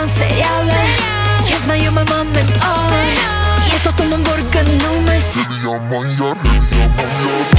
նման սերիալ է Ես նայում եմ ամեն օր Ես ոտում եմ որ գնում ես Հելիա մանյար, հելիա մանյար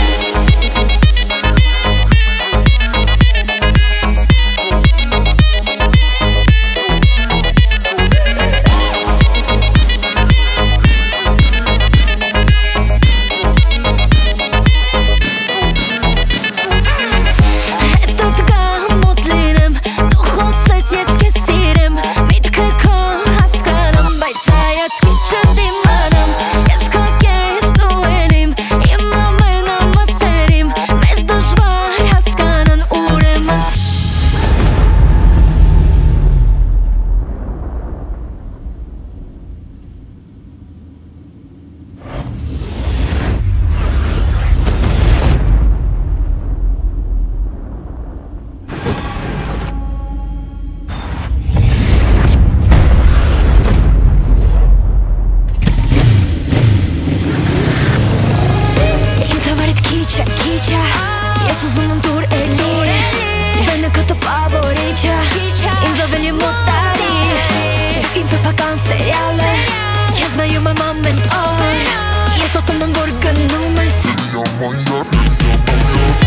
Ես ուզում եմ դուր էլի Վենը կտը պավորիչը Ինձ ավելի մոտարի Ինձ վպական սերիալ է Ես նայում եմ ամեն օր Ես ոտում եմ որ գնում ես Հելիա մանյար, հելիա մանյար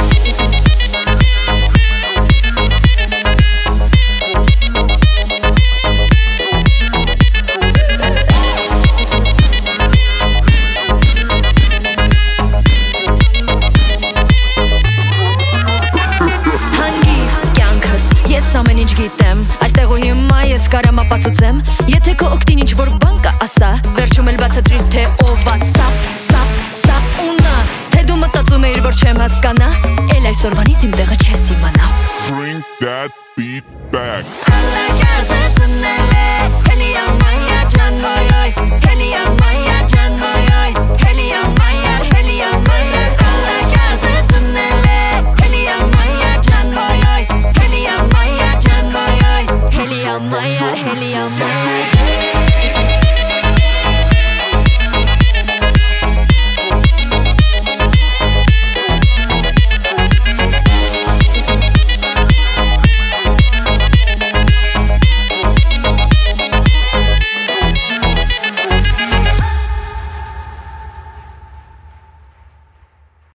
Ամեն ինչ գիտեմ, այստեղ ու հիմա ես կարամ ապացուցեմ Եթե քո օգտին ինչ-որ բան կա ասա Վերջում էլ բացատրիր թե ով ա սա ու նա Թե դու մտածում էիր որ չեմ հասկանա Էլ այսօրվանից իմ տեղը չես իմանա Bring that beat back Հելիա մանյար ջան ոյ Հելիա մանյար ջան ոյ Հելիա մանյար, հելիա մանյար Helium, Maya, Helium, Maya.